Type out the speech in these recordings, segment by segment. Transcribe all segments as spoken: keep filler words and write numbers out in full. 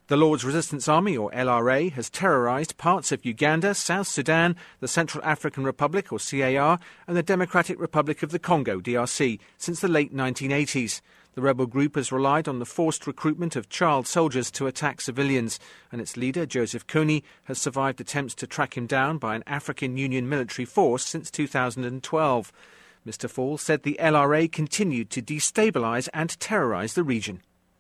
The Lord's Resistance Army, or L R A, has terrorised parts of Uganda, South Sudan, the Central African Republic, or C A R, and the Democratic Republic of the Congo, D R C, since the late nineteen eighties. The rebel group has relied on the forced recruitment of child soldiers to attack civilians, and its leader, Joseph Kony, has survived attempts to track him down by an African Union military force since two thousand twelve. Mister Fall said the L R A continued to destabilise and terrorise the region.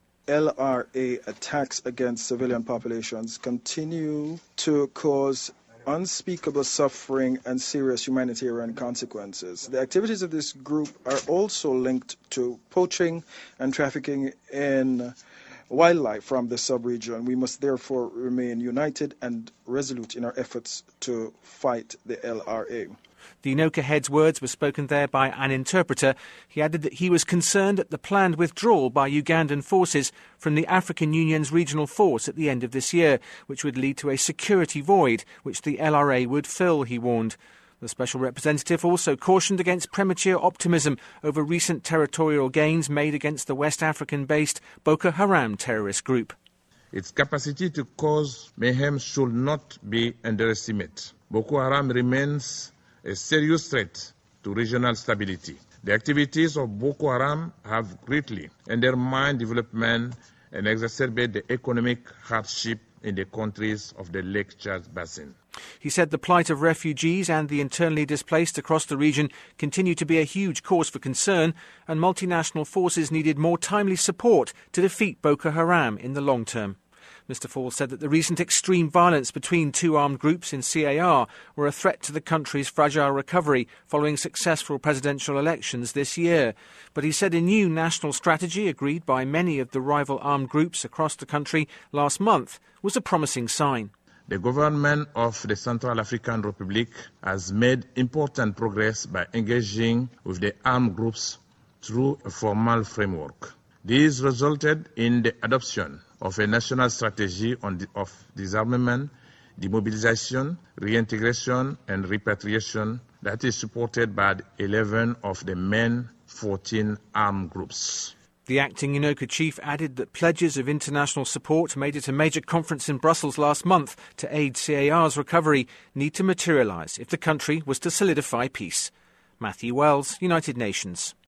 L R A attacks against civilian populations continue to cause unspeakable suffering and serious humanitarian consequences. The activities of this group are also linked to poaching and trafficking in wildlife from the sub-region. We must therefore remain united and resolute in our efforts to fight the L R A. The Inoka head's words were spoken there by an interpreter. He added that he was concerned at the planned withdrawal by Ugandan forces from the African Union's regional force at the end of this year, which would lead to a security void, which the L R A would fill, he warned. The special representative also cautioned against premature optimism over recent territorial gains made against the West African-based Boko Haram terrorist group. Its capacity to cause mayhem should not be underestimated. Boko Haram remains a serious threat to regional stability. The activities of Boko Haram have greatly undermined development and exacerbated the economic hardship in the countries of the Lake Chad Basin. He said the plight of refugees and the internally displaced across the region continue to be a huge cause for concern, and multinational forces needed more timely support to defeat Boko Haram in the long term. Mister Fall said that the recent extreme violence between two armed groups in C A R were a threat to the country's fragile recovery following successful presidential elections this year. But he said a new national strategy agreed by many of the rival armed groups across the country last month was a promising sign. The government of the Central African Republic has made important progress by engaging with the armed groups through a formal framework. This resulted in the adoption of a national strategy on the, of disarmament, demobilization, reintegration and repatriation that is supported by eleven of the main fourteen armed groups. The acting Inoka chief added that pledges of international support made at a major conference in Brussels last month to aid C A R's recovery need to materialise if the country was to solidify peace. Matthew Wells, United Nations.